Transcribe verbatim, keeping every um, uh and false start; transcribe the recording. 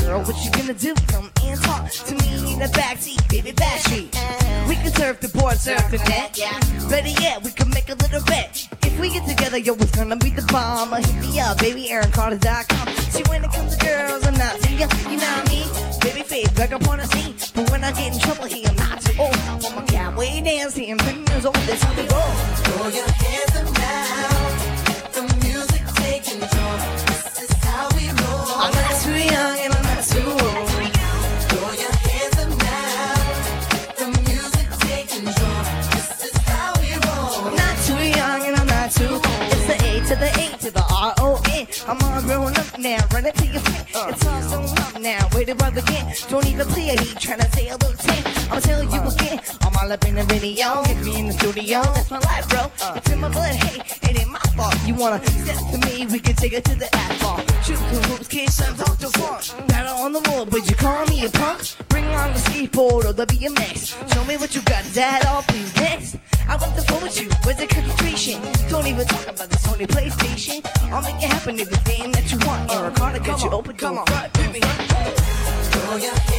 girl, what you gonna do? Come and talk to me in the backseat, baby, backstreet. We can surf the board, surf the net. Better yet, we can make a little bet. If we get together, yo, it's gonna be the bomb. Hit me up, baby, aaron carter dot com. See, when it comes to girls, I'm not too young, you know what I mean? Baby face, back up on the scene. But when I get in trouble, he am not too old. I'm a cat way dancing, ten years old, that's how we roll. Throw your hands up now. The music take control. This is how we roll. I'm not too young and I'm not too old. Throw your hands up now. The music take control. This is how we roll. I'm not too young and I'm not too old. It's the A to the A to the R O N. I'm all grown up now, run it to your feet. It's all so up now, wait till brother again. Don't even play a heat, tryna say a little thing. I'ma tell you again, I'm all up in the video. Hit me in the studio, that's my life, bro. It's in my blood, hey, it ain't my fault. You wanna step to me, we can take it to the asphalt. Shoot the hoops, kiss some talk to funk. Battle on the wall, but you call me a punk? Bring on the skateboard or the B M X. Show me what you got, is that all, please, next? I want to phone with you, where's the concentration? Don't even talk about the Sony PlayStation. I'll make it happen if the game that you want. Or a car to get you open, come on, right, baby. Throw your